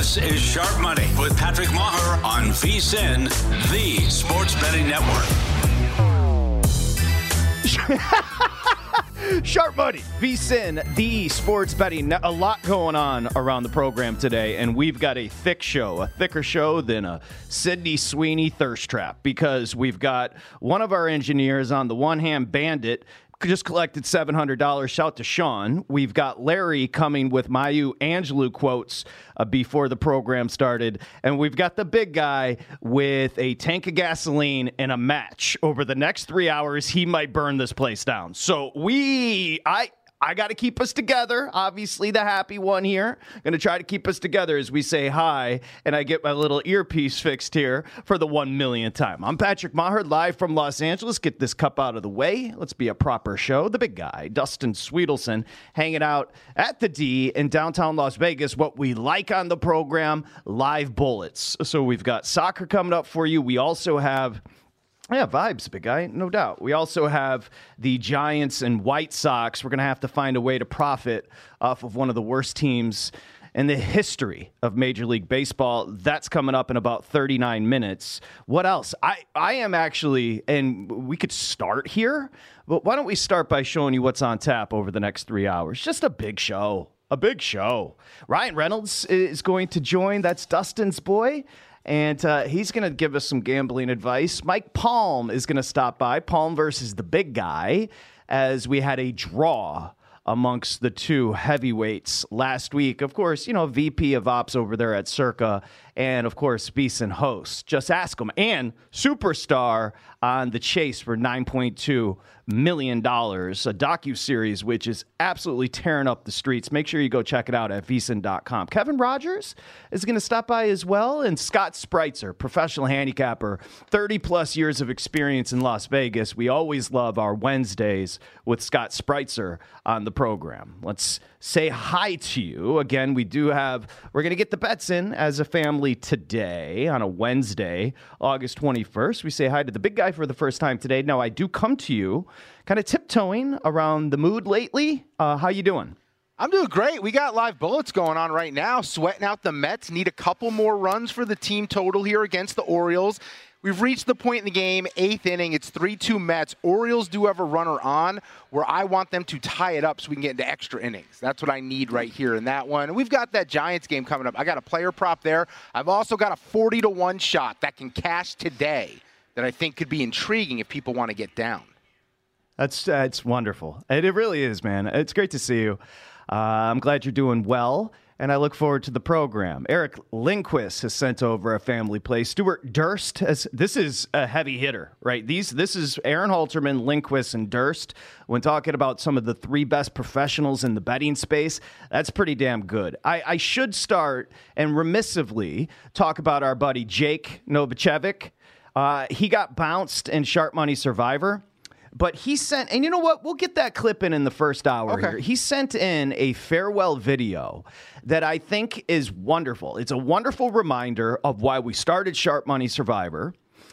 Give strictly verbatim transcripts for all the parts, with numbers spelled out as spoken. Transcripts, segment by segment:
This is Sharp Money with Patrick Maher on V S I N, the sports betting network. Sharp Money, V S I N, the sports betting. A lot going on around the program today, and we've got a thick show, a thicker show than a Sydney Sweeney thirst trap, because we've got one of our engineers on the one hand, Bandit, just collected seven hundred dollars. Shout to Sean. We've got Larry coming with Mayu Angelou quotes uh, before the program started. And we've got the big guy with a tank of gasoline and a match. Over the next three hours, he might burn this place down. So we, I... I got to keep us together. Obviously, the happy one here. Going to try to keep us together as we say hi, and I get my little earpiece fixed here for the one millionth time. I'm Patrick Maher, live from Los Angeles. Get this cup out of the way. Let's be a proper show. The big guy, Dustin Sweetelson, hanging out at the D in downtown Las Vegas. What we like on the program, live bullets. So we've got soccer coming up for you. We also have... Yeah, vibes, big guy, no doubt. We also have the Giants and White Sox. We're going to have to find a way to profit off of one of the worst teams in the history of Major League Baseball. That's coming up in about thirty-nine minutes. What else? I, I am actually, and we could start here, but why don't we start by showing you what's on tap over the next three hours? Just a big show, a big show. Ryan Reynolds is going to join. That's Dustin's boy. And uh, he's going to give us some gambling advice. Mike Palm is going to stop by. Palm versus the big guy, as we had a draw amongst the two heavyweights last week. Of course, you know, V P of Ops over there at Circa, and of course, Beeson host. Just ask him. And superstar on The Chase for nine point two million dollars, a docuseries which is absolutely tearing up the streets. Make sure you go check it out at V S I N dot com. Kevin Rogers is going to stop by as well, and Scott Spreitzer, professional handicapper, thirty plus years of experience in Las Vegas. We always love our Wednesdays with Scott Spreitzer on the program. Let's say hi to you. Again, we do have, we're going to get the bets in as a family today on a Wednesday, August twenty-first. We say hi to the big guy for the first time today. Now, I do come to you kind of tiptoeing around the mood lately. Uh, how you doing? I'm doing great. We got live bullets going on right now. Sweating out the Mets. Need a couple more runs for the team total here against the Orioles. We've reached the point in the game, eighth inning. It's three two Mets. Orioles do have a runner on where I want them to tie it up so we can get into extra innings. That's what I need right here in that one. And we've got that Giants game coming up. I got a player prop there. I've also got a forty to one shot that can cash today that I think could be intriguing if people want to get down. That's that's wonderful. And it really is, man. It's great to see you. Uh, I'm glad you're doing well, and I look forward to the program. Eric Lindquist has sent over a family play. Stuart Durst has. This is a heavy hitter, right? These. This is Aaron Halterman, Lindquist, and Durst. When talking about some of the three best professionals in the betting space, that's pretty damn good. I, I should start and remissively talk about our buddy Jake Novacevic. Uh, he got bounced in Sharp Money Survivor. But he sent, and you know what? We'll get that clip in in the first hour okay. here. He sent in a farewell video that I think is wonderful. It's a wonderful reminder of why we started Sharp Money Survivor.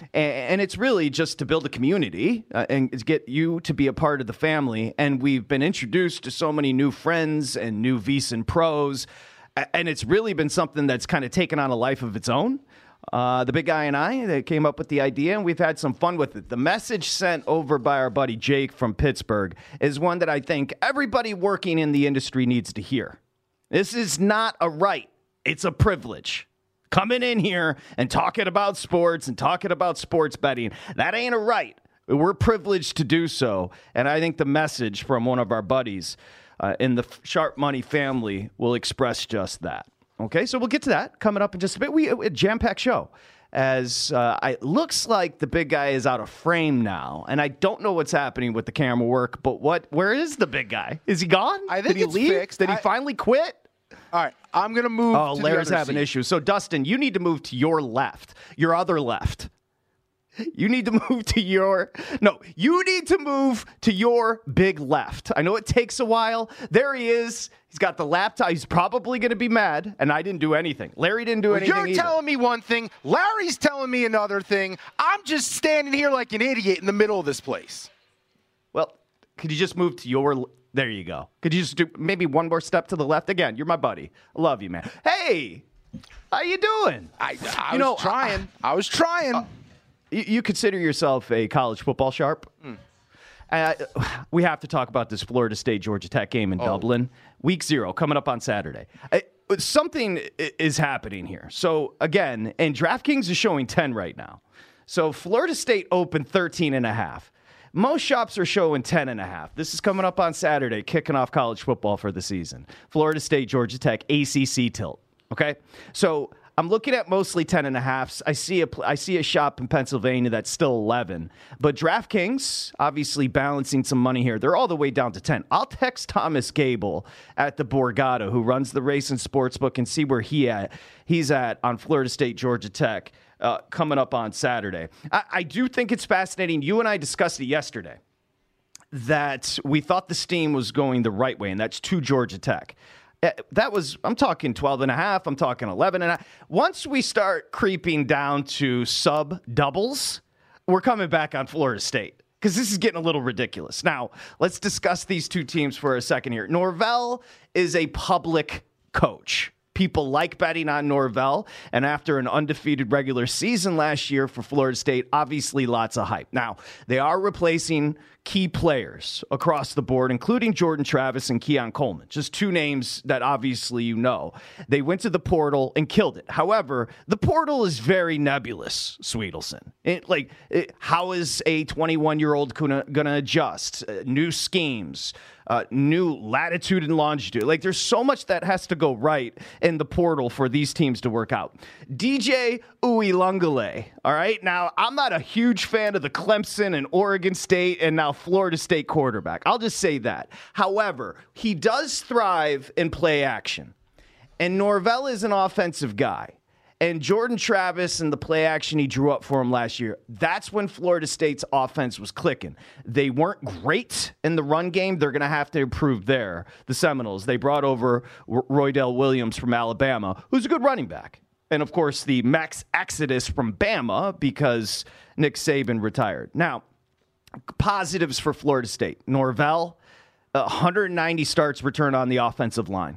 And it's really just to build a community uh, and get you to be a part of the family. And we've been introduced to so many new friends and new V S I N pros. And it's really been something that's kind of taken on a life of its own. Uh, the big guy and I they came up with the idea, and we've had some fun with it. The message sent over by our buddy Jake from Pittsburgh is one that I think everybody working in the industry needs to hear. This is not a right. It's a privilege. Coming in here and talking about sports and talking about sports betting, that ain't a right. We're privileged to do so, and I think the message from one of our buddies uh, in the Sharp Money family will express just that. Okay, so we'll get to that coming up in just a bit. We a jam-packed show. As uh, it looks like the big guy is out of frame now, and I don't know what's happening with the camera work. But what? Where is the big guy? Is he gone? I think Did he it's leave? fixed. Did he I, finally quit? All right, I'm gonna move. Oh, to Larry's the other having seat. issues. So Dustin, you need to move to your left, your other left. You need to move to your, no, you need to move to your big left. I know it takes a while. There he is. He's got the laptop. He's probably going to be mad, and I didn't do anything. Larry didn't do Well, anything You're either. telling me one thing. Larry's telling me another thing. I'm just standing here like an idiot in the middle of this place. Well, could you just move to your, there you go. Could you just do maybe one more step to the left? Again, you're my buddy. I love you, man. Hey, How you doing? I, I you was know, trying. I, I was trying. Uh, you, you consider yourself a college football sharp? Mm. Uh, we have to talk about this Florida State Georgia Tech game in oh. Dublin. Week zero, coming up on Saturday. I, something is happening here. So, again, and DraftKings is showing ten right now. So, Florida State opened thirteen and a half. Most shops are showing ten and a half. This is coming up on Saturday, kicking off college football for the season. Florida State, Georgia Tech, A C C tilt. Okay? So, I'm looking at mostly ten and a halves. I see a I see a shop in Pennsylvania that's still eleven. But DraftKings, obviously balancing some money here. They're all the way down to ten. I'll text Thomas Gable at the Borgata, who runs the Race and Sportsbook, and see where he at. He's at on Florida State, Georgia Tech, uh, coming up on Saturday. I, I do think it's fascinating. You and I discussed it yesterday, that we thought the steam was going the right way, and that's to Georgia Tech. That was, I'm talking twelve and a half. I'm talking eleven and a half. Once we start creeping down to sub doubles, we're coming back on Florida State because this is getting a little ridiculous. Now, let's discuss these two teams for a second here. Norvell is a public coach. People like betting on Norvell, and after an undefeated regular season last year for Florida State, obviously lots of hype. Now, they are replacing key players across the board, including Jordan Travis and Keon Coleman, just two names that obviously you know. They went to the portal and killed it. However, the portal is very nebulous, Sweetelson. It, like, it, how is a twenty-one-year-old going to adjust? Uh, new schemes, uh, new latitude and longitude. Like, there's so much that has to go right in the portal for these teams to work out. D J Uiagalelei, all right? Now, I'm not a huge fan of the Clemson and Oregon State and now Florida State quarterback. I'll just say that. However, he does thrive in play action. And Norvell is an offensive guy. And Jordan Travis and the play action he drew up for him last year, that's when Florida State's offense was clicking. They weren't great in the run game. They're going to have to improve there. The Seminoles, they brought over Roydell Williams from Alabama, who's a good running back. And, of course, the Max Exodus from Bama because Nick Saban retired. Now, positives for Florida State. Norvell, one hundred ninety starts return on the offensive line.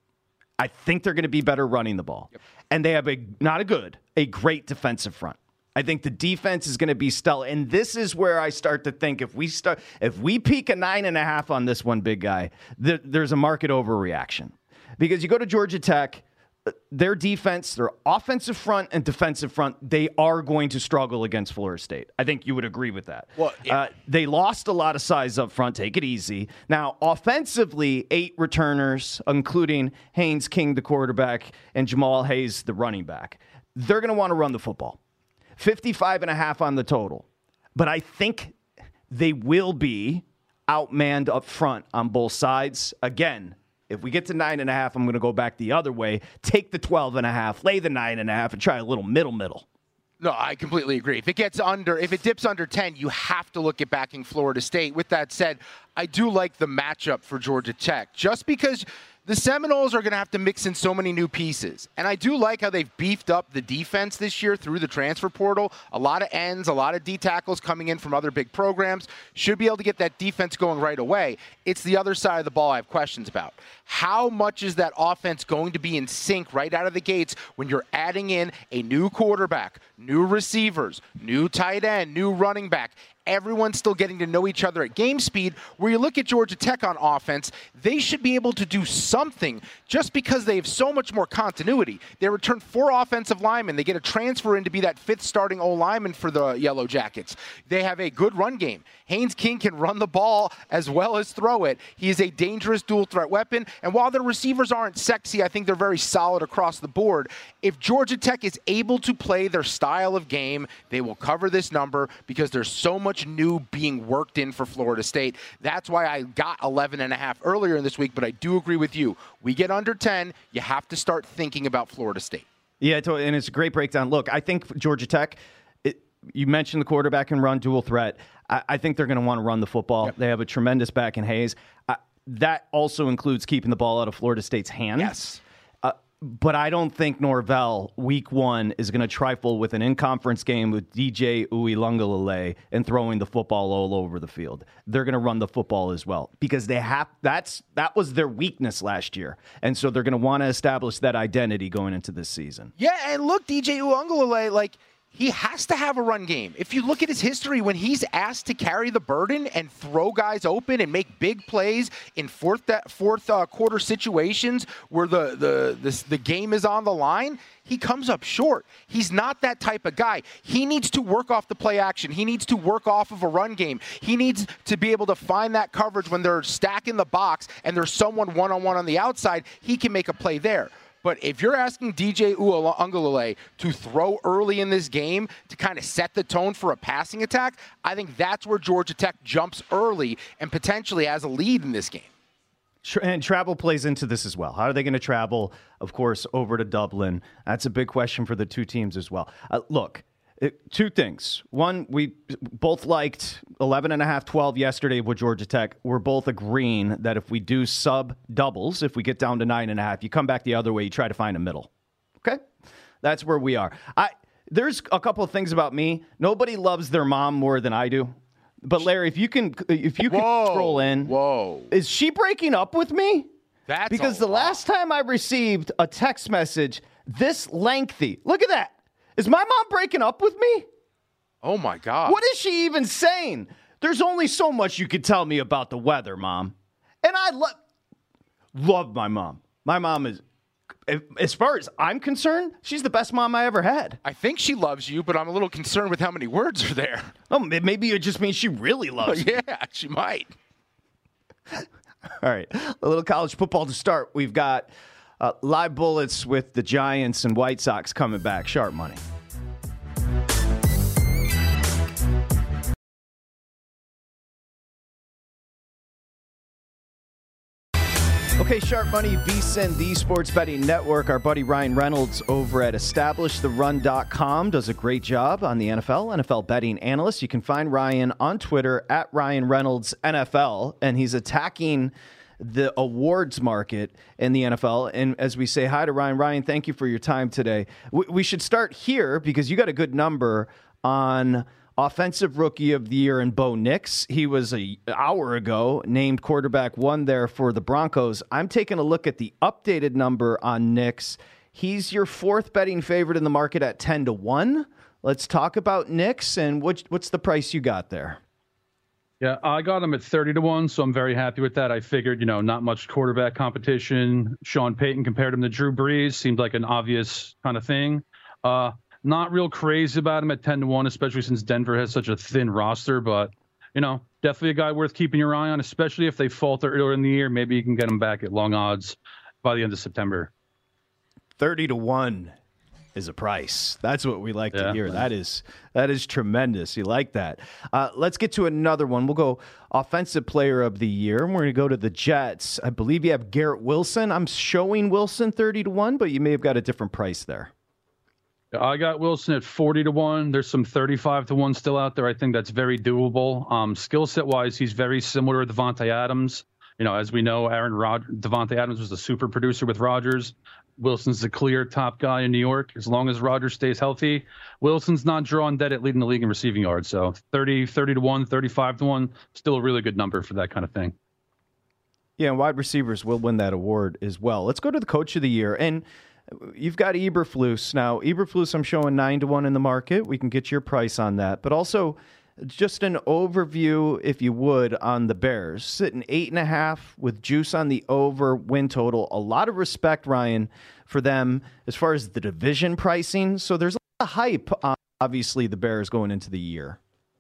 I think they're going to be better running the ball. Yep. And they have a, not a good, a great defensive front. I think the defense is going to be stellar. And this is where I start to think if we start, if we peak a nine and a half on this one, big guy, th- there's a market overreaction. Because you go to Georgia Tech, their defense, their offensive front and defensive front, they are going to struggle against Florida State. I think you would agree with that. Well, yeah. uh, they lost a lot of size up front. Take it easy. Now, offensively, eight returners, including Haynes King, the quarterback, and Jamal Hayes, the running back. They're going to want to run the football. fifty-five and a half on the total. But I think they will be outmanned up front on both sides. Again, if we get to nine and a half, I'm going to go back the other way. Take the twelve and a half, lay the nine and a half, and try a little middle middle. No, I completely agree. If it gets under, if it dips under ten, you have to look at backing Florida State. With that said, I do like the matchup for Georgia Tech, just because the Seminoles are going to have to mix in so many new pieces. And I do like how they've beefed up the defense this year through the transfer portal. A lot of ends, a lot of D tackles coming in from other big programs. Should be able to get that defense going right away. It's the other side of the ball I have questions about. How much is that offense going to be in sync right out of the gates when you're adding in a new quarterback, new receivers, new tight end, new running back? Everyone's still getting to know each other at game speed. Where you look at Georgia Tech on offense, they should be able to do something just because they have so much more continuity. They return four offensive linemen. They get a transfer in to be that fifth starting O-lineman for the Yellow Jackets. They have a good run game. Haynes King can run the ball as well as throw it. He is a dangerous dual threat weapon. And while their receivers aren't sexy, I think they're very solid across the board. If Georgia Tech is able to play their style of game, they will cover this number because there's so much new being worked in for Florida State. That's why I got eleven and a half earlier in this week, but I do agree with you. We get under ten, you have to start thinking about Florida State. Yeah, and it's a great breakdown. Look, I think Georgia Tech, it, you mentioned the quarterback can run dual threat. I, I think they're going to want to run the football. Yep. They have a tremendous back in Hayes. Uh, that also includes keeping the ball out of Florida State's hands. Yes. Uh, but I don't think Norvell, week one, is going to trifle with an in-conference game with D J Uiagalelei and throwing the football all over the field. They're going to run the football as well because they have. That's that was their weakness last year, and so they're going to want to establish that identity going into this season. Yeah, and look, D J Uiagalelei, like, he has to have a run game. If you look at his history, when he's asked to carry the burden and throw guys open and make big plays in fourth fourth uh, quarter situations where the the this, the game is on the line, he comes up short. He's not that type of guy. He needs to work off the play action. He needs to work off of a run game. He needs to be able to find that coverage when they're stacking the box and there's someone one-on-one on the outside. He can make a play there. But if you're asking D J Uiagalelei to throw early in this game to kind of set the tone for a passing attack, I think that's where Georgia Tech jumps early and potentially has a lead in this game. And travel plays into this as well. How are they going to travel, of course, over to Dublin? That's a big question for the two teams as well. Uh, look, it, two things. One, we both liked eleven and a half, twelve yesterday with Georgia Tech. We're both agreeing that if we do sub doubles, if we get down to nine and a half, you come back the other way, you try to find a middle. Okay? That's where we are. I There's a couple of things about me. Nobody loves their mom more than I do. But Larry, if you can, if you can whoa, scroll in, whoa, is she breaking up with me? That's because the lot. last time I received a text message this lengthy, look at that. Is my mom breaking up with me? Oh my God! What is she even saying? There's only so much you could tell me about the weather, Mom. And I love love my mom. My mom is, as far as I'm concerned, she's the best mom I ever had. I think she loves you, but I'm a little concerned with how many words are there. Oh, maybe it just means she really loves me. Yeah, she might. All right, a little college football to start. We've got uh, live bullets with the Giants and White Sox coming back. Sharp money. Okay, Sharp Money, V S I N, the Sports Betting Network. Our buddy Ryan Reynolds over at establish the run dot com does a great job on the N F L, N F L betting analyst. You can find Ryan on Twitter at Ryan Reynolds N F L, and he's attacking the awards market in the N F L. And as we say hi to Ryan, Ryan, thank you for your time today. We, we should start here because you got a good number on Offensive Rookie of the Year in Bo Nix. He was an hour ago named quarterback one there for the Broncos. I'm taking a look at the updated number on Nix. He's your fourth betting favorite in the market at ten to one. Let's talk about Nix and what, what's the price you got there? Yeah, I got him at thirty to one, so I'm very happy with that. I figured, you know, not much quarterback competition. Sean Payton compared him to Drew Brees. Seemed like an obvious kind of thing. Uh, Not real crazy about him at ten to one, especially since Denver has such a thin roster. But, you know, definitely a guy worth keeping your eye on, especially if they falter earlier in the year. Maybe you can get him back at long odds by the end of September. thirty to one is a price. That's what we like yeah, to hear. Man. That is that is tremendous. You like that. Uh, let's get to another one. We'll go Offensive Player of the Year. And we're going to go to the Jets. I believe you have Garrett Wilson. I'm showing Wilson thirty to one, but you may have got a different price there. I got Wilson at forty to one. There's some thirty-five to one still out there. I think that's very doable. Um, skill set wise, he's very similar to Devontae Adams. You know, as we know, Aaron Rod- Devontae Adams was a super producer with Rodgers. Wilson's the clear top guy in New York. As long as Rodgers stays healthy, Wilson's not drawing dead at leading the league in receiving yards. So thirty, thirty to one, thirty-five to one, still a really good number for that kind of thing. Yeah, and wide receivers will win that award as well. Let's go to the Coach of the Year. And you've got Eberflus. Now, Eberflus, I'm showing nine to one in the market. We can get your price on that. But also, just an overview, if you would, on the Bears. Sitting eight and a half with juice on the over win total. A lot of respect, Ryan, for them as far as the division pricing. So there's a lot of hype on, obviously, the Bears going into the year.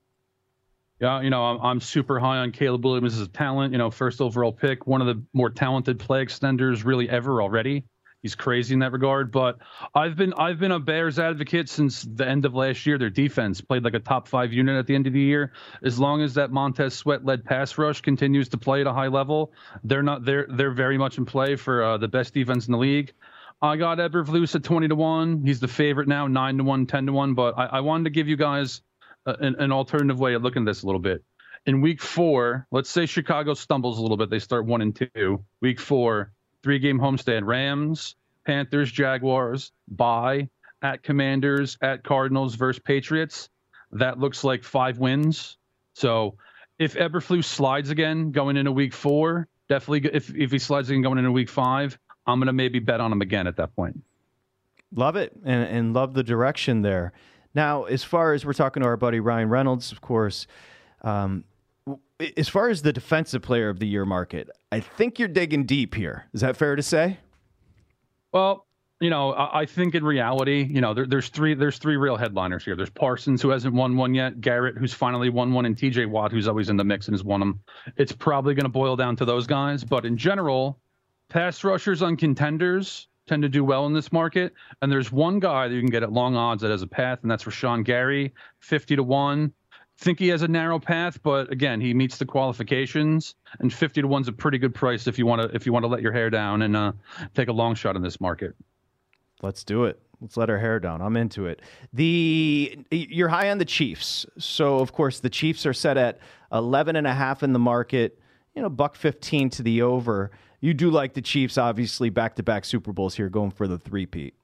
Yeah, you know, I'm, I'm super high on Caleb Williams as a talent. You know, first overall pick, one of the more talented play extenders really ever already. He's crazy in that regard, but I've been I've been a Bears advocate since the end of last year. Their defense played like a top five unit at the end of the year. As long as that Montez Sweat-led pass rush continues to play at a high level, they're not they're they're very much in play for uh, the best defense in the league. I got Eberflus at twenty to one. He's the favorite now, nine to one, ten to one. But I, I wanted to give you guys a, an, an alternative way of looking at this a little bit. In week four, let's say Chicago stumbles a little bit. They start one and two. Week four. Three-game homestand, Rams, Panthers, Jaguars, bye, at Commanders, at Cardinals versus Patriots. That looks like five wins. So if Eberflus slides again going into week four, definitely if, if he slides again going into week five, I'm going to maybe bet on him again at that point. Love it, and, and love the direction there. Now, as far as we're talking to our buddy Ryan Reynolds, of course, um, as far as the defensive player of the year market, I think you're digging deep here. Is that fair to say? Well, you know, I, I think in reality, you know, there, there's three there's three real headliners here. There's Parsons, who hasn't won one yet, Garrett, who's finally won one, and T J Watt, who's always in the mix and has won them. It's probably going to boil down to those guys. But in general, pass rushers on contenders tend to do well in this market. And there's one guy that you can get at long odds that has a path, and that's Rashawn Gary, fifty to one. Think he has a narrow path, but again, he meets the qualifications, and fifty to one's a pretty good price if you want to if you want to let your hair down and uh, take a long shot in this market. Let's do it. Let's let our hair down. I'm into it. The you're high on the Chiefs, so of course the Chiefs are set at eleven and a half in the market. You know, buck fifteen to the over. You do like the Chiefs, obviously, back to back Super Bowls here, going for the three-peat.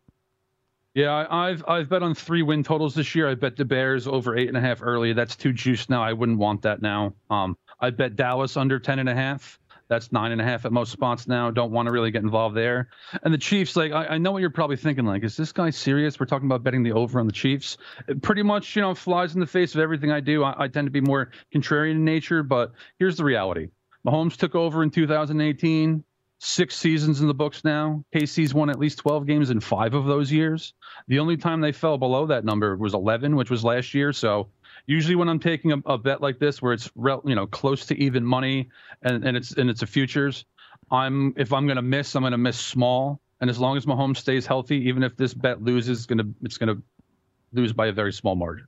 Yeah, I, I've I've bet on three win totals this year. I bet the Bears over eight and a half early. That's too juiced now. I wouldn't want that now. Um, I bet Dallas under ten and a half. That's nine and a half at most spots now. Don't want to really get involved there. And the Chiefs, like I, I know what you're probably thinking. Like, is this guy serious? We're talking about betting the over on the Chiefs. It pretty much, you know, flies in the face of everything I do. I, I tend to be more contrarian in nature, but here's the reality: Mahomes took over in two thousand eighteen. Six seasons in the books now. K C's won at least twelve games in five of those years. The only time they fell below that number was eleven, which was last year. So usually when I'm taking a, a bet like this, where it's you know close to even money and, and it's and it's a futures, I'm if I'm going to miss, I'm going to miss small. And as long as Mahomes stays healthy, even if this bet loses, it's going to it's going to lose by a very small margin.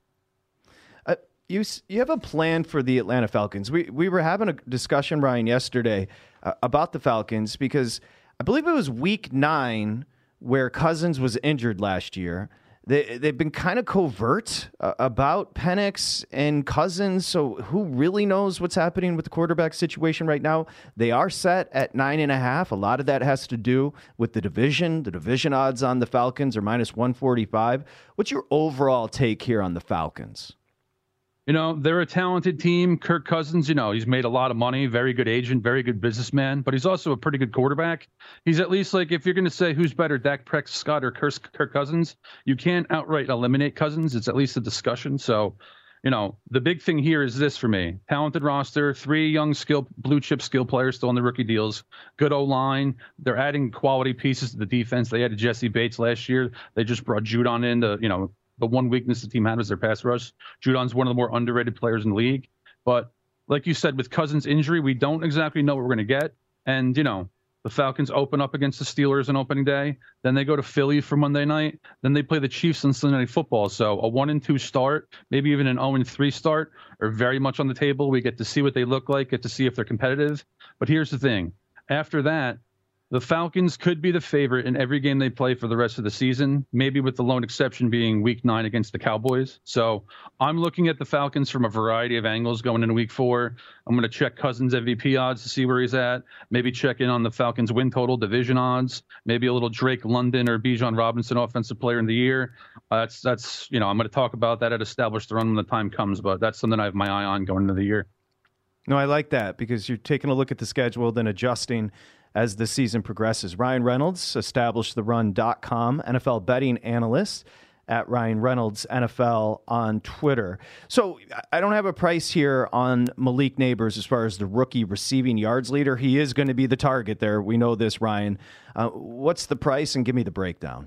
Uh, you you have a plan for the Atlanta Falcons. We we were having a discussion, Ryan, yesterday uh, about the Falcons, because I believe it was week nine where Cousins was injured last year. They, they've been kind of covert uh, about Penix and Cousins, so who really knows what's happening with the quarterback situation right now? They are set at nine and a half. A lot of that has to do with the division. The division odds on the Falcons are minus one forty-five. What's your overall take here on the Falcons? You know, they're a talented team. Kirk Cousins, you know, he's made a lot of money, very good agent, very good businessman, but he's also a pretty good quarterback. He's at least like, if you're going to say who's better, Dak Prescott or Kirk Cousins, you can't outright eliminate Cousins. It's at least a discussion. So, you know, the big thing here is this for me: talented roster, three young skill, blue chip skill players still on the rookie deals, good O-line. They're adding quality pieces to the defense. They added Jesse Bates last year. They just brought Judon in to, you know, the one weakness the team had was their pass rush. Judon's one of the more underrated players in the league. But like you said, with Cousins' injury, we don't exactly know what we're going to get. And, you know, the Falcons open up against the Steelers on opening day. Then they go to Philly for Monday night. Then they play the Chiefs on Sunday Night Football. So a one and two start, maybe even an oh and three start, are very much on the table. We get to see what they look like, get to see if they're competitive. But here's the thing. After that, the Falcons could be the favorite in every game they play for the rest of the season, maybe with the lone exception being week nine against the Cowboys. So I'm looking at the Falcons from a variety of angles going into week four. I'm going to check Cousins M V P odds to see where he's at, maybe check in on the Falcons win total, division odds, maybe a little Drake London or Bijan Robinson offensive player in the year. Uh, that's, that's you know, I'm going to talk about that at Establish the Run when the time comes, but that's something I have my eye on going into the year. No, I like that because you're taking a look at the schedule, then adjusting as the season progresses. Ryan Reynolds, establish the run dot com, N F L betting analyst at Ryan Reynolds N F L on Twitter. So I don't have a price here on Malik Nabers as far as the rookie receiving yards leader. He is going to be the target there. We know this, Ryan. Uh, what's the price, and give me the breakdown?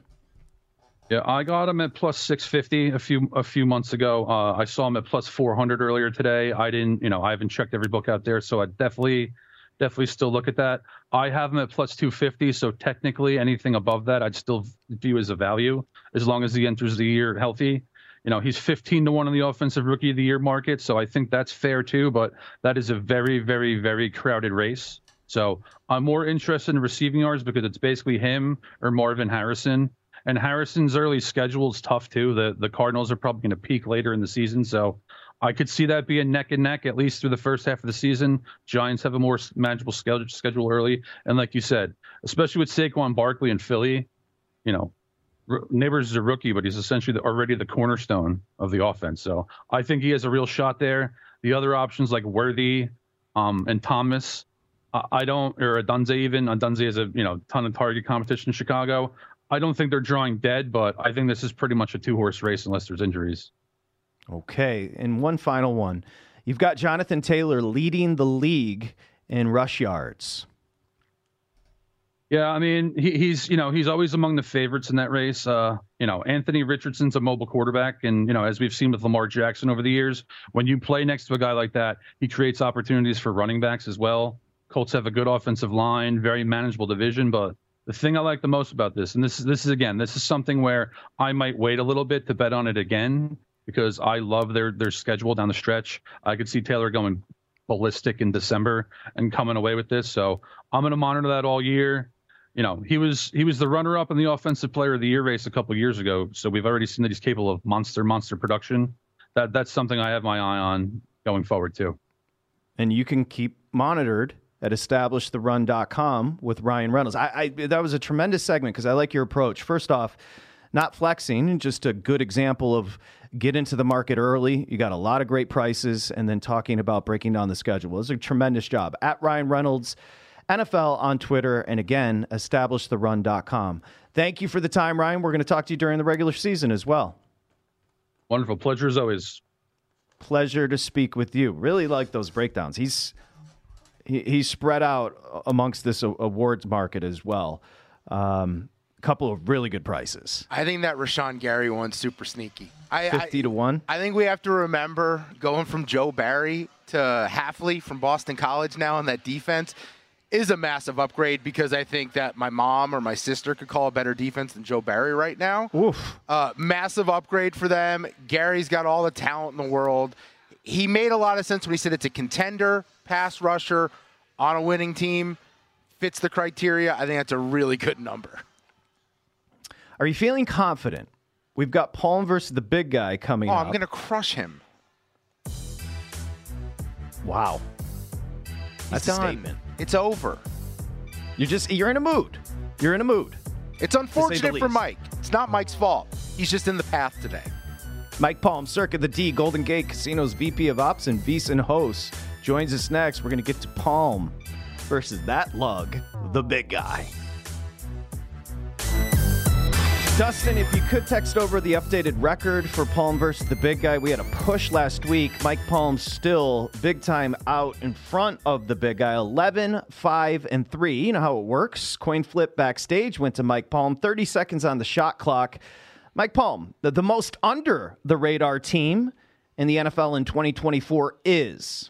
Yeah, I got him at plus six fifty a few a few months ago. Uh, I saw him at plus four hundred earlier today. I didn't, you know, I haven't checked every book out there, so I definitely Definitely still look at that. I have him at plus two fifty, so technically anything above that I'd still view as a value as long as he enters the year healthy. You know, he's fifteen to one in the offensive rookie of the year market, so I think that's fair too, but that is a very, very, very crowded race. So I'm more interested in receiving yards because it's basically him or Marvin Harrison. And Harrison's early schedule is tough too. The the Cardinals are probably going to peak later in the season, so I could see that being neck and neck at least through the first half of the season. Giants have a more manageable schedule schedule early, and like you said, especially with Saquon Barkley in Philly, you know, Neighbors is a rookie, but he's essentially the, already the cornerstone of the offense. So I think he has a real shot there. The other options like Worthy um, and Thomas, uh, I don't, or Adunze even. Adunze has a you know ton of target competition in Chicago. I don't think they're drawing dead, but I think this is pretty much a two-horse race unless there's injuries. Okay, and one final one. You've got Jonathan Taylor leading the league in rush yards. Yeah, I mean, he, he's, you know, he's always among the favorites in that race. Uh, you know, Anthony Richardson's a mobile quarterback. And, you know, as we've seen with Lamar Jackson over the years, when you play next to a guy like that, he creates opportunities for running backs as well. Colts have a good offensive line, very manageable division. But the thing I like the most about this, and this is, this is again, this is something where I might wait a little bit to bet on it again because I love their, their schedule down the stretch. I could see Taylor going ballistic in December and coming away with this. So I'm going to monitor that all year. You know, he was he was the runner-up in the Offensive Player of the Year race a couple of years ago, so we've already seen that he's capable of monster, monster production. That That's something I have my eye on going forward, too. And you can keep monitored at establish the run dot com with Ryan Reynolds. I, I That was a tremendous segment because I like your approach. First off, not flexing, just a good example of get into the market early. You got a lot of great prices, and then talking about breaking down the schedule. It was a tremendous job. At Ryan Reynolds, N F L on Twitter, and again, establish the run dot com. Thank you for the time, Ryan. We're going to talk to you during the regular season as well. Wonderful. Pleasure as always. Pleasure to speak with you. Really like those breakdowns. He's he, he's spread out amongst this awards market as well. Um, a couple of really good prices. I think that Rashawn Gary one's super sneaky. I, fifty to one. I think we have to remember going from Joe Barry to Hafley from Boston College now in that defense is a massive upgrade because I think that my mom or my sister could call a better defense than Joe Barry right now. Oof. Uh, massive upgrade for them. Gary's got all the talent in the world. He made a lot of sense when he said it's a contender, pass rusher, on a winning team, fits the criteria. I think that's a really good number. Are you feeling confident? We've got Palm versus the big guy coming oh, up. I'm going to crush him. Wow. That's He's a done. statement. It's over. You're just, you're in a mood. You're in a mood. It's unfortunate for least. Mike. It's not Mike's fault. He's just in the path today. Mike Palm, Circa the D, Golden Gate Casino's V P of Ops and VSiN host, joins us next. We're going to get to Palm versus that lug, the big guy. Dustin, if you could text over the updated record for Palm versus the big guy. We had a push last week. Mike Palm still big time out in front of the big guy, eleven, five, and three. You know how it works. Coin flip backstage went to Mike Palm. thirty seconds on the shot clock. Mike Palm, the, the most under the radar team in the N F L in twenty twenty-four is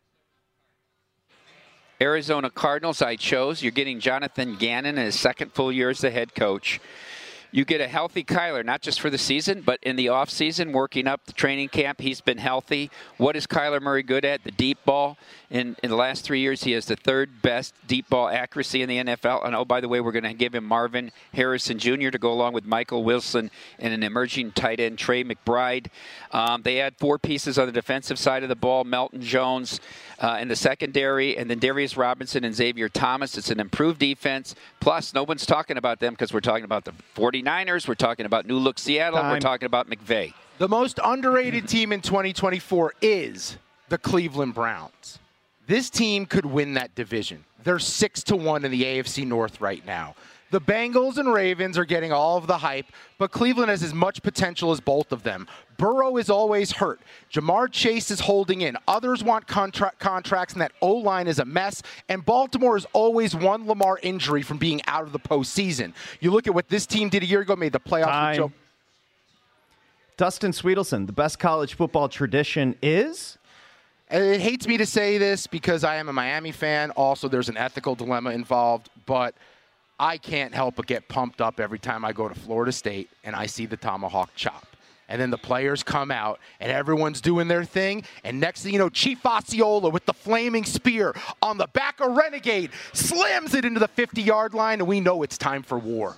Arizona Cardinals. I chose. You're getting Jonathan Gannon in his second full year as the head coach. You get a healthy Kyler, not just for the season, but in the offseason, working up the training camp. He's been healthy. What is Kyler Murray good at? The deep ball. In, in the last three years, he has the third best deep ball accuracy in the N F L. And, oh, by the way, we're going to give him Marvin Harrison Junior to go along with Michael Wilson and an emerging tight end, Trey McBride. Um, they had four pieces on the defensive side of the ball, Melton Jones uh, in the secondary, and then Darius Robinson and Xavier Thomas. It's an improved defense. Plus, no one's talking about them because we're talking about the forty-niners. We're talking about New Look Seattle. Time. We're talking about McVay. The most underrated team in twenty twenty-four is the Cleveland Browns. This team could win that division. They're six to one in the A F C North right now. The Bengals and Ravens are getting all of the hype, but Cleveland has as much potential as both of them. Burrow is always hurt. Jamar Chase is holding in. Others want contra- contracts, and that O-line is a mess. And Baltimore is always one Lamar injury from being out of the postseason. You look at what this team did a year ago, made the playoffs Time. with Joe. Dustin Sweetelson. The best college football tradition is? It hates me to say this because I am a Miami fan. Also, there's an ethical dilemma involved, but I can't help but get pumped up every time I go to Florida State and I see the tomahawk chop. And then the players come out and everyone's doing their thing. And next thing you know, Chief Osceola with the flaming spear on the back of Renegade slams it into the fifty-yard line, and we know it's time for war.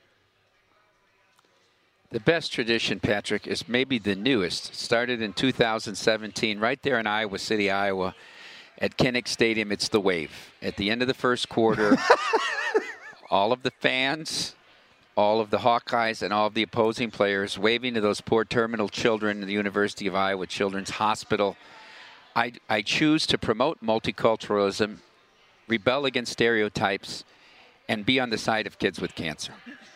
The best tradition, Patrick, is maybe the newest. It started in two thousand seventeen, right there in Iowa City, Iowa, at Kinnick Stadium. It's the wave. At the end of the first quarter, all of the fans, all of the Hawkeyes and all of the opposing players, waving to those poor terminal children in the University of Iowa Children's Hospital. I, I choose to promote multiculturalism, rebel against stereotypes, and be on the side of kids with cancer.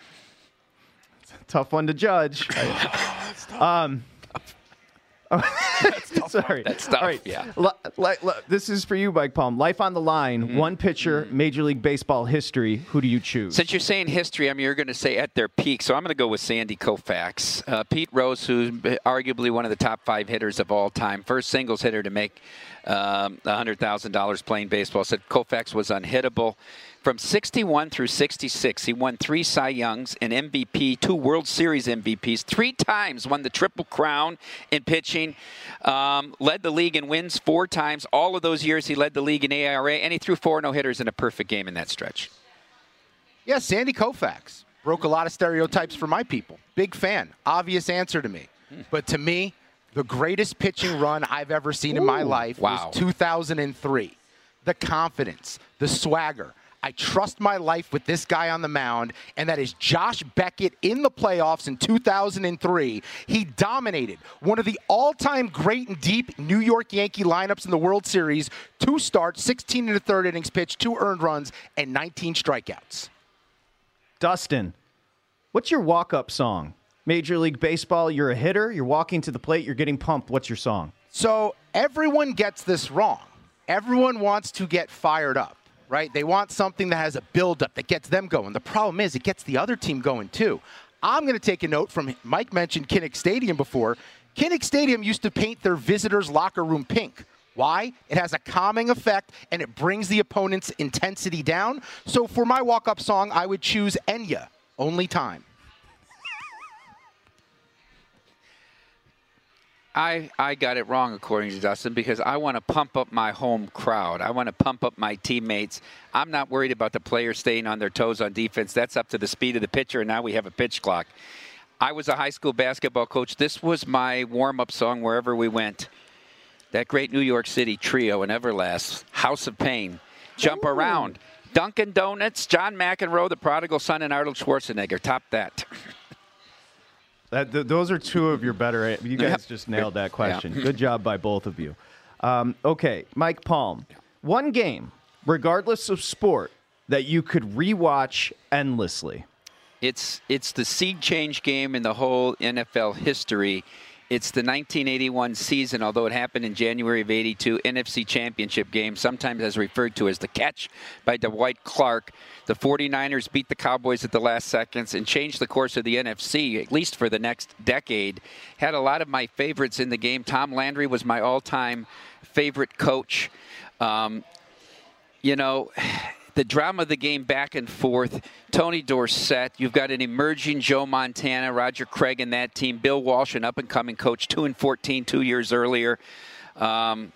Tough one to judge. um, That's tough. Sorry. That's tough. All right. Yeah. L- l- l- this is for you, Mike Palm. Life on the line. Mm-hmm. One pitcher, mm-hmm. Major League Baseball history. Who do you choose? Since you're saying history, I mean, you're going to say at their peak, so I'm going to go with Sandy Koufax. Uh, Pete Rose, who's arguably one of the top five hitters of all time, first singles hitter to make um, one hundred thousand dollars playing baseball, said Koufax was unhittable. From sixty-one through sixty-six, he won three Cy Youngs, an M V P, two World Series M V Ps, three times won the Triple Crown in pitching, um, led the league in wins four times. All of those years he led the league in A R A, and he threw four no-hitters in a perfect game in that stretch. Yeah, Sandy Koufax broke a lot of stereotypes for my people. Big fan. Obvious answer to me. But to me, the greatest pitching run I've ever seen Ooh, in my life wow. was two thousand three. The confidence, the swagger. I trust my life with this guy on the mound, and that is Josh Beckett in the playoffs in two thousand three. He dominated one of the all-time great and deep New York Yankee lineups in the World Series. Two starts, sixteen and a third innings pitched, two earned runs, and nineteen strikeouts. Dustin, what's your walk-up song? Major League Baseball, you're a hitter, you're walking to the plate, you're getting pumped. What's your song? So everyone gets this wrong. Everyone wants to get fired up. Right? They want something that has a buildup that gets them going. The problem is it gets the other team going too. I'm going to take a note from Mike mentioned Kinnick Stadium before. Kinnick Stadium used to paint their visitors' locker room pink. Why? It has a calming effect, and it brings the opponent's intensity down. So for my walk-up song, I would choose Enya, Only Time. I, I got it wrong, according to Dustin, because I want to pump up my home crowd. I want to pump up my teammates. I'm not worried about the players staying on their toes on defense. That's up to the speed of the pitcher, and now we have a pitch clock. I was a high school basketball coach. This was my warm-up song wherever we went. That great New York City trio in Everlast, House of Pain, Jump Ooh. Around, Dunkin' Donuts, John McEnroe, The Prodigal Son, and Arnold Schwarzenegger. Top that. That, th- those are two of your better. You guys just nailed that question. Yeah. Good job by both of you. Um, okay, Mike Palm. One game, regardless of sport, that you could rewatch endlessly. It's it's the seed change game in the whole N F L history. It's the nineteen eighty-one season, although it happened in January of eighty-two, N F C Championship game, sometimes as referred to as the catch by Dwight Clark. The 49ers beat the Cowboys at the last seconds and changed the course of the N F C, at least for the next decade. Had a lot of my favorites in the game. Tom Landry was my all-time favorite coach. Um, you know... The drama of the game back and forth, Tony Dorsett, you've got an emerging Joe Montana, Roger Craig and that team, Bill Walsh, an up-and-coming coach, two and fourteen, two years earlier. Um,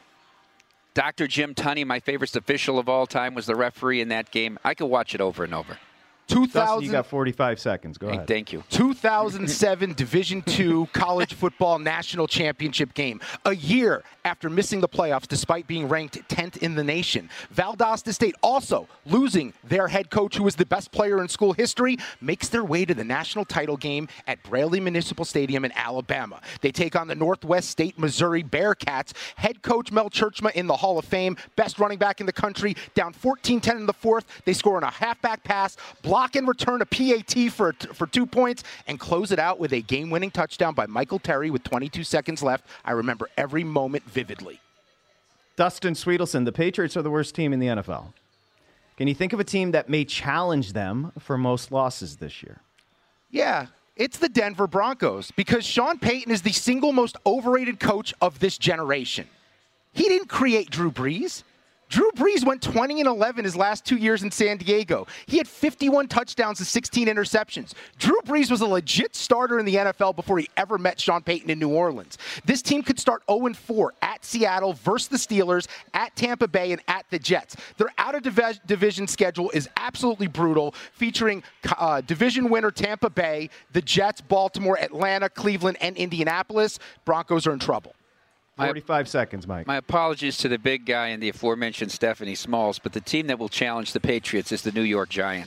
Doctor Jim Tunney, my favorite official of all time, was the referee in that game. I could watch it over and over. two thousand You got forty-five seconds. Go hey, ahead. Thank you. two thousand seven Division two College Football National Championship game. A year after missing the playoffs despite being ranked tenth in the nation. Valdosta State also losing their head coach, who was the best player in school history, makes their way to the national title game at Braley Municipal Stadium in Alabama. They take on the Northwest State Missouri Bearcats. Head coach Mel Churchma in the Hall of Fame, best running back in the country, down fourteen ten in the fourth. They score on a halfback pass, block and return a P A T for, for two points, and close it out with a game-winning touchdown by Michael Terry with twenty-two seconds left. I remember every moment vividly. Dustin Sweetelson, the Patriots are the worst team in the N F L. Can you think of a team that may challenge them for most losses this year? Yeah, it's the Denver Broncos, because Sean Payton is the single most overrated coach of this generation. He didn't create Drew Brees. Drew Brees went twenty and eleven his last two years in San Diego. He had fifty-one touchdowns and sixteen interceptions. Drew Brees was a legit starter in the N F L before he ever met Sean Payton in New Orleans. This team could start oh and four at Seattle versus the Steelers, at Tampa Bay, and at the Jets. Their out-of-division schedule is absolutely brutal, featuring uh, division winner Tampa Bay, the Jets, Baltimore, Atlanta, Cleveland, and Indianapolis. Broncos are in trouble. forty-five seconds, Mike. My apologies to the big guy and the aforementioned Stephanie Smalls, but the team that will challenge the Patriots is the New York Giants.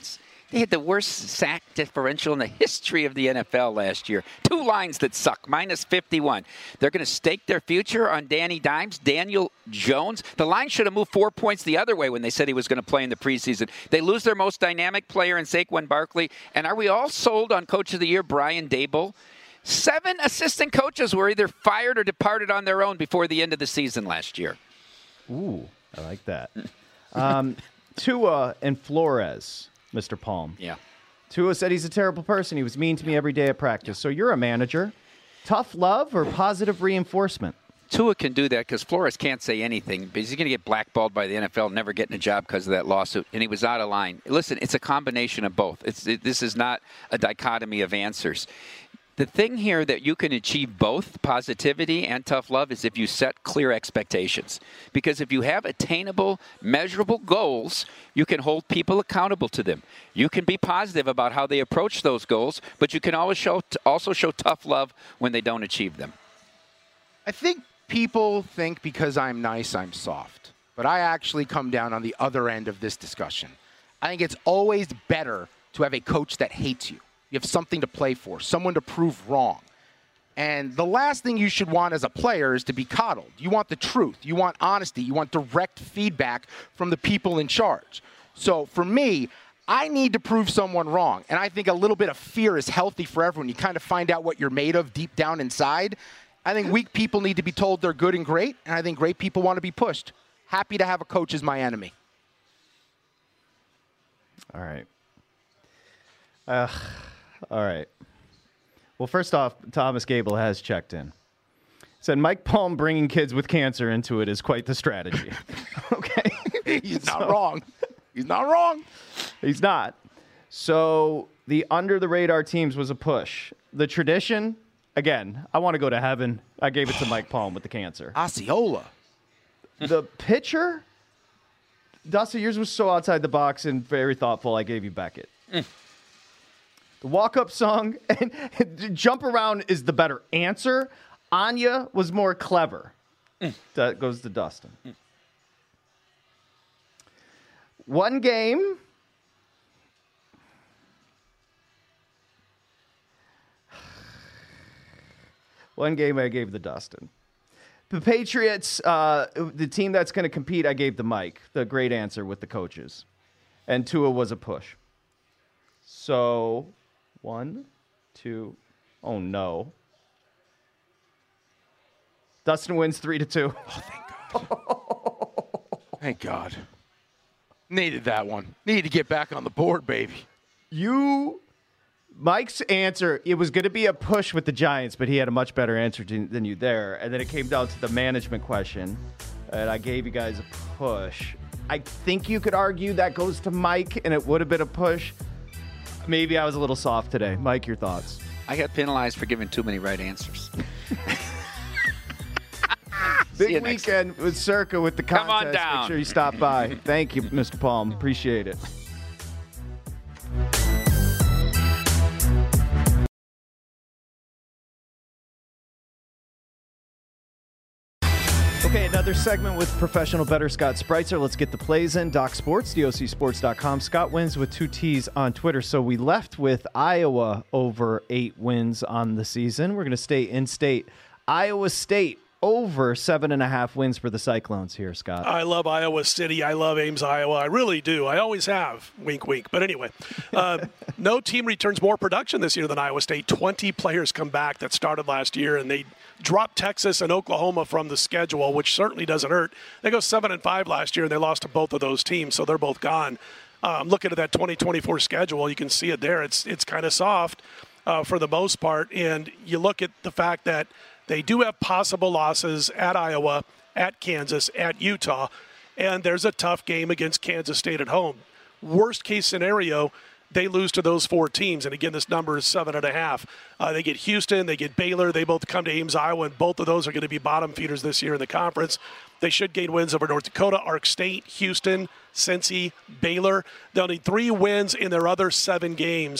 They had the worst sack differential in the history of the N F L last year. Two lines that suck, minus fifty-one. They're going to stake their future on Danny Dimes, Daniel Jones. The line should have moved four points the other way when they said he was going to play in the preseason. They lose their most dynamic player in Saquon Barkley. And are we all sold on Coach of the Year, Brian Daboll? Seven assistant coaches were either fired or departed on their own before the end of the season last year. Ooh, I like that. um, Tua and Flores. Mister Palm. Yeah. Tua said he's a terrible person. He was mean to me every day at practice. So you're a manager. Tough love or positive reinforcement? Tua can do that because Flores can't say anything because he's going to get blackballed by the N F L, never getting a job because of that lawsuit, and he was out of line. Listen, it's a combination of both. It's it, This is not a dichotomy of answers. The thing here that you can achieve both positivity and tough love is if you set clear expectations. Because if you have attainable, measurable goals, you can hold people accountable to them. You can be positive about how they approach those goals, but you can always show, also show tough love when they don't achieve them. I think people think because I'm nice, I'm soft. But I actually come down on the other end of this discussion. I think it's always better to have a coach that hates you. You have something to play for, someone to prove wrong. And the last thing you should want as a player is to be coddled. You want the truth. You want honesty. You want direct feedback from the people in charge. So for me, I need to prove someone wrong. And I think a little bit of fear is healthy for everyone. You kind of find out what you're made of deep down inside. I think weak people need to be told they're good and great. And I think great people want to be pushed. Happy to have a coach as my enemy. All right. Uh, all right. Well, first off, Thomas Gable has checked in. Said Mike Palm bringing kids with cancer into it is quite the strategy. Okay. He's not so, wrong. He's not wrong. He's not. So the under-the-radar teams was a push. The tradition, again, I want to go to heaven. I gave it to Mike Palm with the cancer. Osceola. The pitcher, Dusty, yours was so outside the box and very thoughtful. I gave you Beckett. Mm. The walk-up song and jump around is the better answer. Anya was more clever. Mm. That goes to Dustin. Mm. One game. One game I gave the Dustin. The Patriots, uh, the team that's going to compete, I gave the Mike. The great answer with the coaches. And Tua was a push. So, one, two, oh no. Dustin wins three to two. Oh, thank God. Thank God. Needed that one. Needed to get back on the board, baby. You, Mike's answer, it was going to be a push with the Giants, but he had a much better answer to, than you there. And then it came down to the management question, and I gave you guys a push. I think you could argue that goes to Mike, and it would have been a push. Maybe I was a little soft today. Mike, your thoughts? I got penalized for giving too many right answers. Big weekend with Circa with the contest. Come on down. Make sure you stop by. Thank you, Mister Palm. Appreciate it. Okay, another segment with professional bettor Scott Spreitzer. Let's get the plays in. Doc Sports, D O C sports dot com. Scott wins with two T's on Twitter. So we left with Iowa over eight wins on the season. We're going to stay in state. Iowa State over seven and a half wins for the Cyclones here, Scott. I love Iowa City. I love Ames, Iowa. I really do. I always have. Wink, wink. But anyway, uh, no team returns more production this year than Iowa State. twenty players come back that started last year, and they dropped Texas and Oklahoma from the schedule, which certainly doesn't hurt. They go seven and five last year, and they lost to both of those teams, so they're both gone. Um, looking at that twenty twenty-four schedule, you can see it there. It's it's kind of soft uh, for the most part, and you look at the fact that they do have possible losses at Iowa, at Kansas, at Utah, and there's a tough game against Kansas State at home. Worst case scenario, they lose to those four teams, and again, this number is seven and a half. Uh, they get Houston, they get Baylor, they both come to Ames, Iowa, and both of those are going to be bottom feeders this year in the conference. They should gain wins over North Dakota, Ark State, Houston, Cincy, Baylor. They'll need three wins in their other seven games.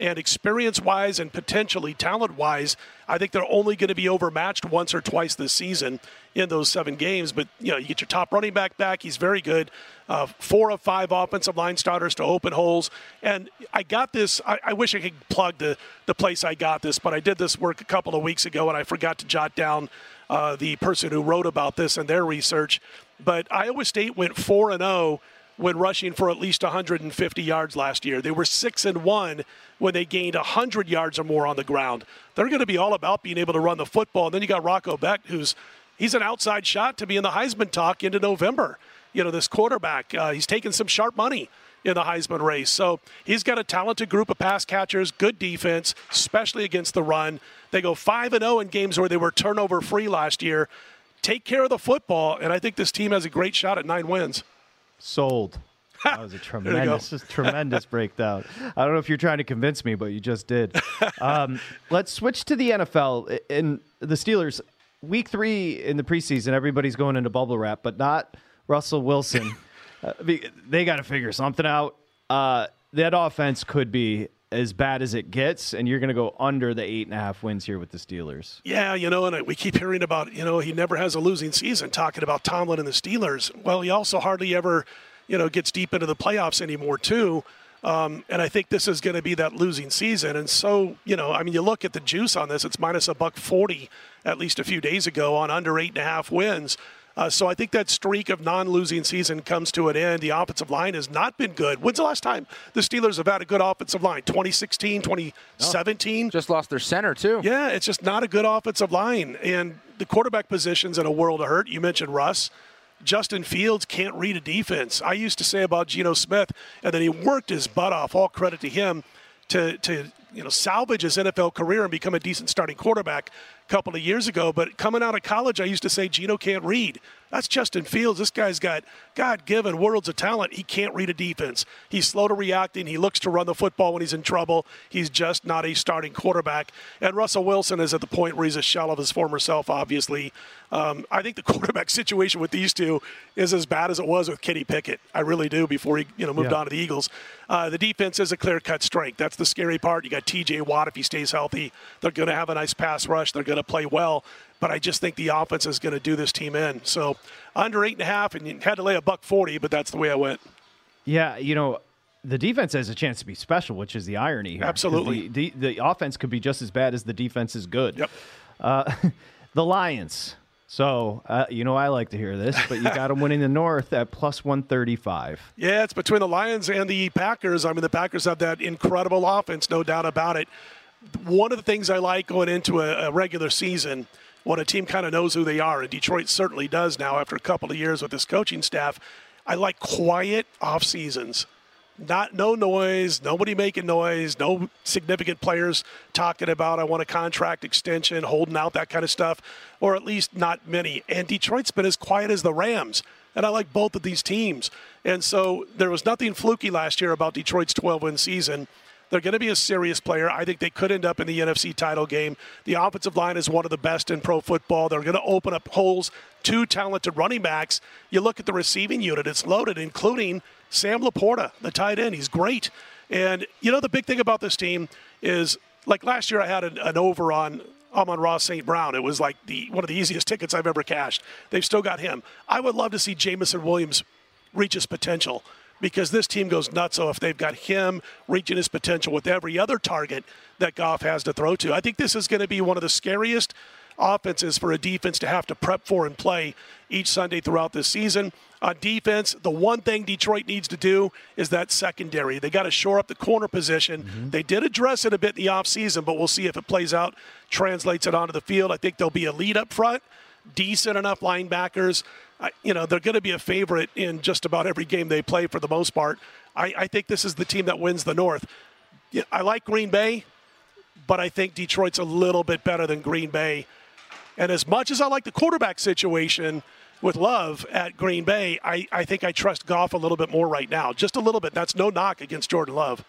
And experience-wise and potentially talent-wise, I think they're only going to be overmatched once or twice this season in those seven games. But, you know, you get your top running back back. He's very good. Uh, four of five offensive line starters to open holes. And I got this. I, I wish I could plug the, the place I got this, but I did this work a couple of weeks ago, and I forgot to jot down uh, the person who wrote about this and their research. But Iowa State went four and oh when rushing for at least one hundred fifty yards last year. They were six and one when they gained one hundred yards or more on the ground. They're going to be all about being able to run the football. And then you got Rocco Becht, who's he's an outside shot to be in the Heisman talk into November. You know, this quarterback, uh, he's taking some sharp money in the Heisman race. So he's got a talented group of pass catchers, good defense, especially against the run. They go five and oh in games where they were turnover-free last year. Take care of the football, and I think this team has a great shot at nine wins. Sold. That was a tremendous, just tremendous breakdown. I don't know if you're trying to convince me, but you just did. Um, let's switch to the N F L. In the Steelers, week three in the preseason, everybody's going into bubble wrap, but not Russell Wilson. uh, they got to figure something out. Uh, that offense could be as bad as it gets, and you're going to go under the eight and a half wins here with the Steelers. Yeah, you know, and we keep hearing about, you know, he never has a losing season, talking about Tomlin and the Steelers. Well, he also hardly ever, you know, gets deep into the playoffs anymore, too. Um, and I think this is going to be that losing season. And so, you know, I mean, you look at the juice on this, it's minus a buck forty at least a few days ago on under eight and a half wins. Uh, so I think that streak of non-losing season comes to an end. The offensive line has not been good. When's the last time the Steelers have had a good offensive line? twenty sixteen, twenty seventeen? Oh, just lost their center, too. Yeah, it's just not a good offensive line. And the quarterback position's in a world of hurt. You mentioned Russ. Justin Fields can't read a defense. I used to say about Geno Smith, and then he worked his butt off, all credit to him, to, to you know, salvage his N F L career and become a decent starting quarterback a couple of years ago. But coming out of college, I used to say Geno can't read. That's Justin Fields. This guy's got God-given worlds of talent. He can't read a defense. He's slow to reacting. He looks to run the football when he's in trouble. He's just not a starting quarterback. And Russell Wilson is at the point where he's a shell of his former self, obviously. Um, I think the quarterback situation with these two is as bad as it was with Kenny Pickett. I really do, before he you know moved yeah. on to the Eagles. Uh, the defense is a clear-cut strength. That's the scary part. You got T J Watt if he stays healthy. They're going to have a nice pass rush. They're going to play well. But I just think the offense is going to do this team in. So under eight and a half, and you had to lay a buck forty, but that's the way I went. Yeah, you know, the defense has a chance to be special, which is the irony here. Absolutely. The, the, the offense could be just as bad as the defense is good. Yep. Uh, the Lions. So, uh, you know, I like to hear this, but you got them winning the North at plus one thirty-five. Yeah, it's between the Lions and the Packers. I mean, the Packers have that incredible offense, no doubt about it. One of the things I like going into a, a regular season, when a team kind of knows who they are, and Detroit certainly does now after a couple of years with this coaching staff, I like quiet off seasons. Not no noise, nobody making noise, no significant players talking about I want a contract extension, holding out, that kind of stuff, or at least not many. And Detroit's been as quiet as the Rams, and I like both of these teams. And so there was nothing fluky last year about Detroit's twelve-win season. They're going to be a serious player. I think they could end up in the N F C title game. The offensive line is one of the best in pro football. They're going to open up holes. Two talented running backs. You look at the receiving unit, it's loaded, including Sam Laporta, the tight end. He's great. And, you know, the big thing about this team is, like last year I had an, an over on Amon-Ra Saint Brown. It was like the one of the easiest tickets I've ever cashed. They've still got him. I would love to see Jameson Williams reach his potential, because this team goes nuts if they've got him reaching his potential with every other target that Goff has to throw to. I think this is going to be one of the scariest offenses for a defense to have to prep for and play each Sunday throughout this season. On defense, the one thing Detroit needs to do is that secondary. They got to shore up the corner position. Mm-hmm. They did address it a bit in the offseason, but we'll see if it plays out, translates it onto the field. I think there'll be a lead up front, decent enough linebackers. I, you know, they're going to be a favorite in just about every game they play for the most part. I, I think this is the team that wins the North. Yeah, I like Green Bay, but I think Detroit's a little bit better than Green Bay. And as much as I like the quarterback situation with Love at Green Bay, I, I think I trust Goff a little bit more right now. Just a little bit. That's no knock against Jordan Love.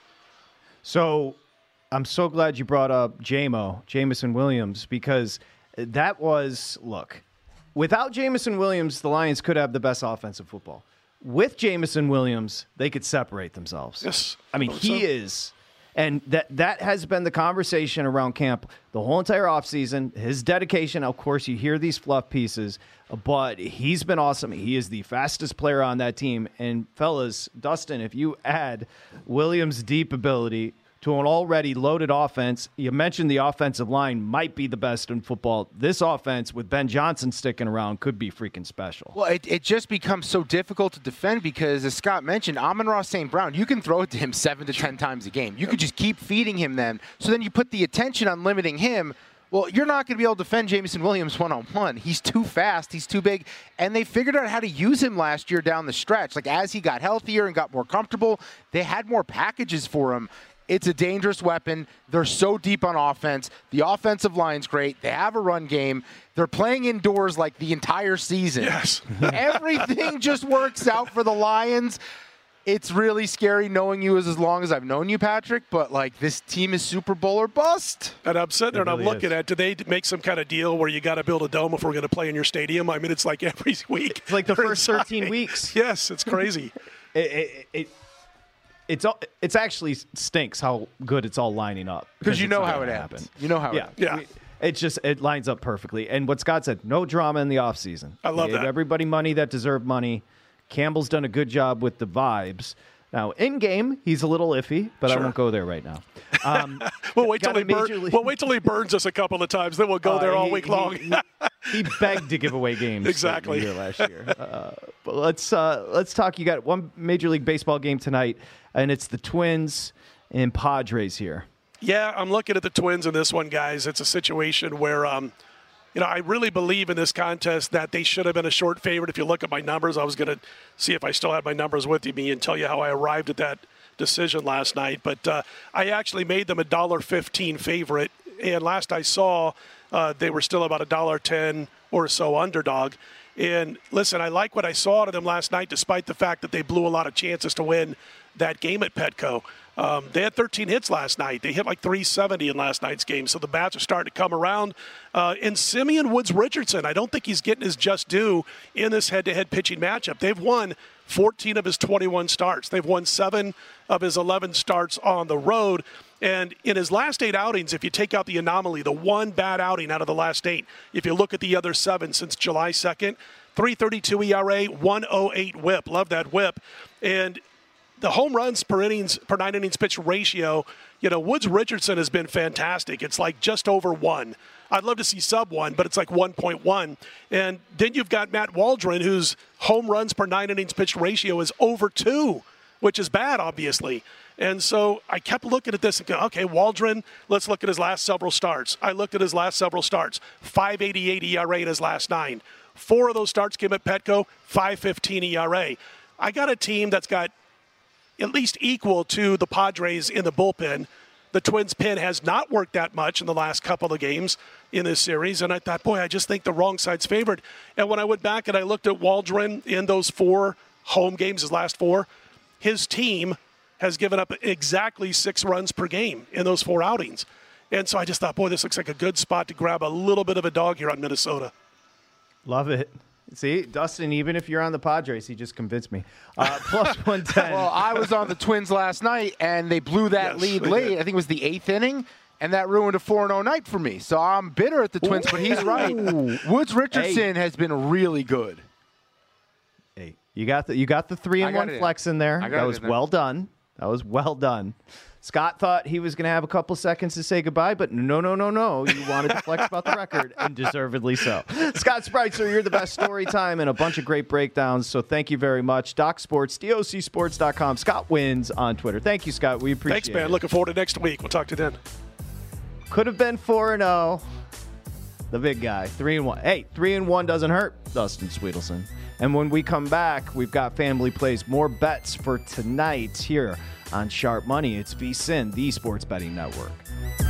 So I'm so glad you brought up J M O, Jameson Williams, because that was, look, without Jameson Williams, the Lions could have the best offensive football. With Jameson Williams, they could separate themselves. Yes. I mean, he so. is And that that has been the conversation around camp the whole entire offseason. His dedication, of course, you hear these fluff pieces, but he's been awesome. He is the fastest player on that team. And, fellas, Dustin, if you add Williams' deep ability to an already loaded offense, you mentioned the offensive line might be the best in football. This offense, with Ben Johnson sticking around, could be freaking special. Well, it, it just becomes so difficult to defend because, as Scott mentioned, Amon-Ra Saint Brown, you can throw it to him seven to ten times a game. You could just keep feeding him then. So then you put the attention on limiting him. Well, you're not going to be able to defend Jameson Williams one-on-one. He's too fast. He's too big. And they figured out how to use him last year down the stretch. Like, as he got healthier and got more comfortable, they had more packages for him. It's a dangerous weapon. They're so deep on offense. The offensive line's great. They have a run game. They're playing indoors like the entire season. Yes. Everything just works out for the Lions. It's really scary knowing you as, as long as I've known you, Patrick, but, like, this team is Super Bowl or bust. And I'm sitting there and really I'm looking is. at, do they make some kind of deal where you got to build a dome if we're going to play in your stadium? I mean, it's like every week. It's like the they're first thirteen signing. weeks. Yes, it's crazy. It, it, it, it's all, it's actually stinks how good it's all lining up. Because you it's know not how gonna it happen. happens. You know how Yeah. it Yeah. We- It's just, it lines up perfectly. And what Scott said, no drama in the offseason. I love Gave that. everybody money that deserved money. Campbell's done a good job with the vibes. Now, in game, he's a little iffy, but I Sure. won't go there right now. Um, We'll wait, till got he a bur- major league- we'll wait till he burns us a couple of times, then we'll go Uh, there all he- week he- long. He, he begged to give away games Exactly. here last year. Uh, but let's uh, let's talk. You got one Major League Baseball game tonight, and it's the Twins and Padres here. Yeah, I'm looking at the Twins in this one, guys. It's a situation where, um, you know, I really believe in this contest that they should have been a short favorite. If you look at my numbers, I was going to see if I still had my numbers with me and tell you how I arrived at that decision last night. But uh, I actually made them a one dollar fifteen favorite. And last I saw, uh, they were still about a one dollar ten or so underdog. And listen, I like what I saw out of them last night, despite the fact that they blew a lot of chances to win that game at Petco. Um, they had thirteen hits last night. They hit like three seventy in last night's game, so the bats are starting to come around. Uh, and Simeon Woods Richardson, I don't think he's getting his just due in this head-to-head pitching matchup. They've won fourteen of his twenty-one starts. They've won seven of his eleven starts on the road. And in his last eight outings, if you take out the anomaly, the one bad outing out of the last eight, if you look at the other seven since July second, three thirty-two E R A, one oh eight whip. Love that whip. And the home runs per innings, per nine innings pitched ratio, you know, Woods Richardson has been fantastic. It's like just over one. I'd love to see sub one, but it's like one point one. And then you've got Matt Waldron, whose home runs per nine innings pitched ratio is over two, which is bad, obviously. And so I kept looking at this and go, okay, Waldron, let's look at his last several starts. I looked at his last several starts, five eighty-eight E R A in his last nine. Four of those starts came at Petco, five fifteen E R A. I got a team that's got at least equal to the Padres in the bullpen. The Twins' pen has not worked that much in the last couple of games in this series, and I thought, boy, I just think the wrong side's favored. And when I went back and I looked at Waldron in those four home games, his last four, his team has given up exactly six runs per game in those four outings. And so I just thought, boy, this looks like a good spot to grab a little bit of a dog here on Minnesota. Love it. See, Dustin, even if you're on the Padres, he just convinced me. Uh, plus one ten. Well, I was on the Twins last night, and they blew that Yes, lead they late. did. I think it was the eighth inning, and that ruined a four and oh night for me. So I'm bitter at the Twins, but he's right. Woods Richardson has been really good. Hey, you got the you got the three I and got one it in. flex in there. I got That it was in there. well done. That was well done. Scott thought he was going to have a couple seconds to say goodbye, but no, no, no, no. You wanted to flex about the record, and deservedly so. Scott Spreitzer, you're the best story time and a bunch of great breakdowns, so thank you very much. Doc Sports, D O C sports dot com. Scott wins on Twitter. Thank you, Scott. We appreciate Thanks, man. it. Looking forward to next week. We'll talk to you then. Could have been four and oh. The big guy, three and one. Hey, three and one doesn't hurt, Dustin Sweetelson. And when we come back, we've got Family Plays more bets for tonight here on Sharp Money. It's VSiN, the Sports Betting Network.